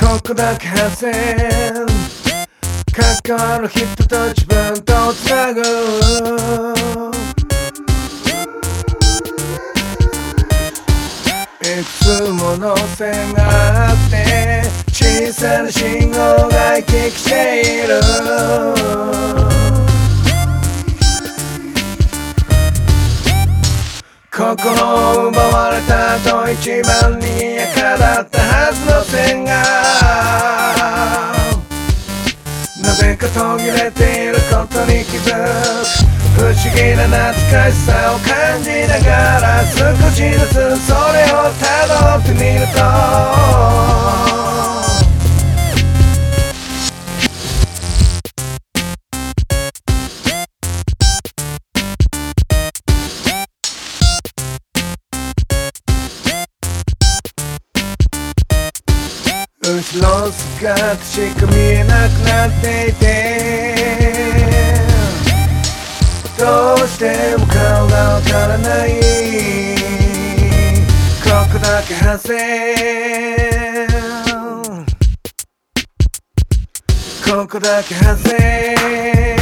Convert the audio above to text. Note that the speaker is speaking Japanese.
ここだけ外せ関わる人と自分とつなぐいくつもの線があって小さな信号が行き来している心を奪われた後一番にやかだったはずの線がなぜか途切れていることに気づく不思議な懐かしさを感じながら少しずつそれをたどってみると後ろ姿しか見えなくなっていてどうしても顔がわからないここだけ外せここだけ外せ